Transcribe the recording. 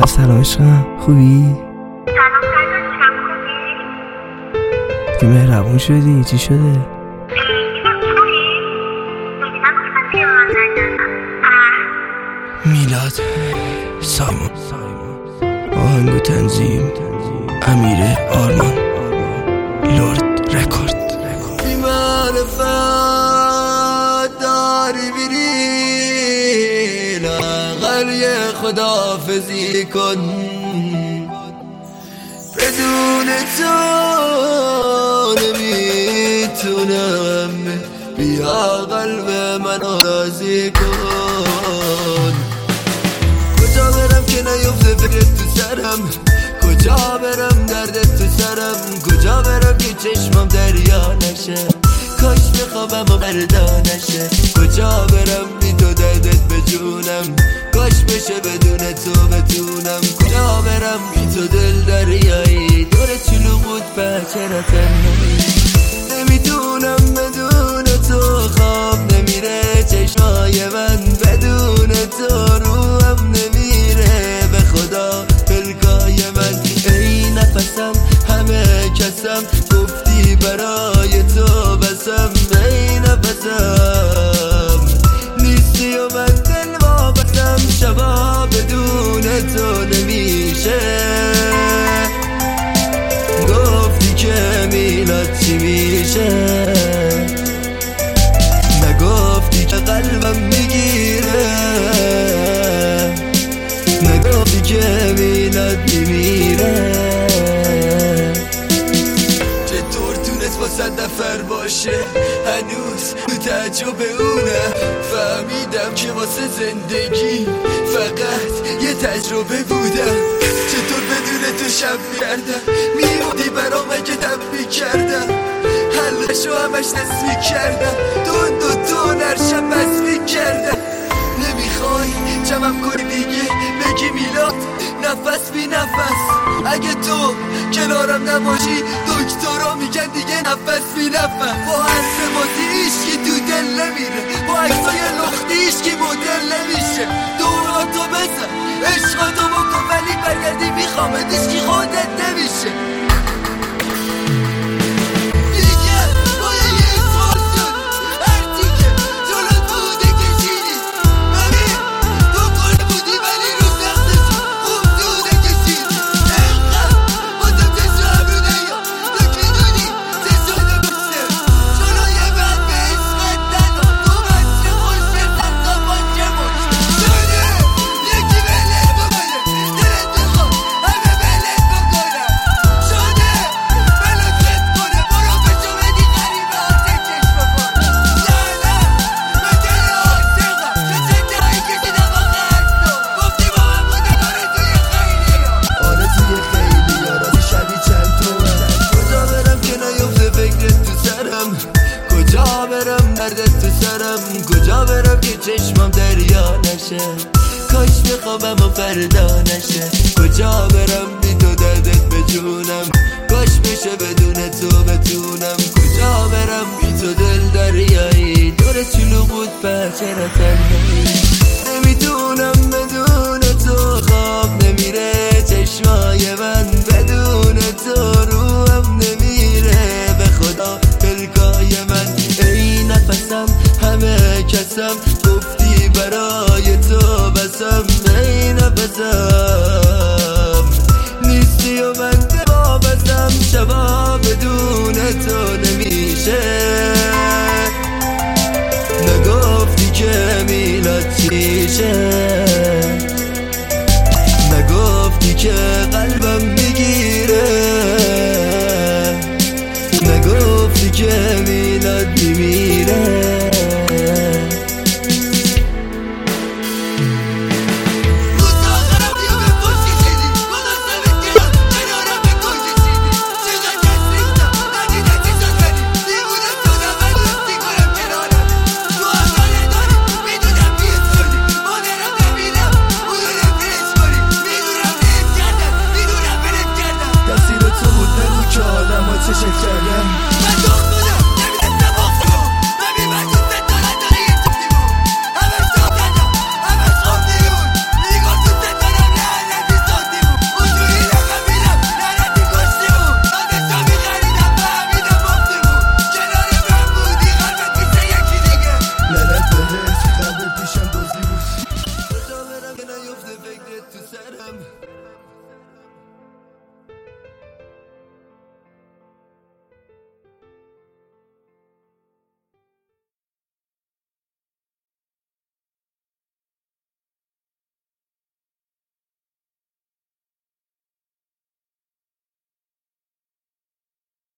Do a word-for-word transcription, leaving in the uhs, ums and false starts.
سلام عشقم، خوبی؟ سلام سلام خوبی؟ که مهربون شدی، چی شده؟ اینم خوبی؟ میدونم گفتم که من نگم میلاد سایمون آهنگ و تنظیم امیر آرمان لورد رکورد. بی معرفت داری بیری لاغر یه خداحافظی کن، بدون تو نمیتونم، بیا قلب منو راضی کن. کجا برم که نیفته فکرت تو سرم، کجا برم دردت تو سرم، کجا برم که چشمم دریا نشه، کاش بخوابم و بردا نشه، کجا برم بی تو دردت بجونم، کاش بشه بدون تو بتونم، کجا برم بی تو دل دریایی دور چلوغوت به چرا تنهایی، نمیتونم بدون تو خواب نمیره چشمای من، بدون تو روحم نمیره به خدا پلکای من، ای نفسم همه کسم گفتی برای تو بسم، ای نفسم نیستی و من دل وابستم، شبا بدون تو نمیشه، گفتی که میلاد چی میشه، نگفتی که قلبم میگیره، نگفتی که میلاد میمیره. چطور تونست با صد نفر باشه هنوز تو تعجب اونه، فهمیدم که واسه زندگی فقط یه تجربه بودم، چطور بدون تو شب میکردم، میمودی برام اگه دم میکردم، حلشو همش نصف میکردم، دون دو دون هر شب بس میکردم، نمیخوای جمعم کنی دیگه بگی میلاد نفس بی نفس، اگه تو کنارم نباشی دکترها میگن دیگه نفس بی نفس، با حرف بازی ایشکی تو دل نمیره، با عکسای لختی ایشکی مدل نمیشه، دوراتو بزن عشقاتو بکن ولی برگردی میخوامت ایشکی خودت نمیشه. کجا برم دردت تو سرم، کجا برم که چشمم دریا نشه، کاش بخوابم و فردا نشه، کجا برم بی تو دردت بجونم، کاش بشه بدون تو بتونم، کجا برم بی تو دل دریایی دور چلوغوت به چرا تنهایی، نمیتونم بدون تو خواب نمیره چشمای من، بدون تو روحم نمیره به خدا پلکای من، ای نفسم همه کسم گفتی برای تو بسم، ای نفسم نیستی و من دل بسم، شبا بدون تو نمیشه، نگفتی که میلاد چیشه.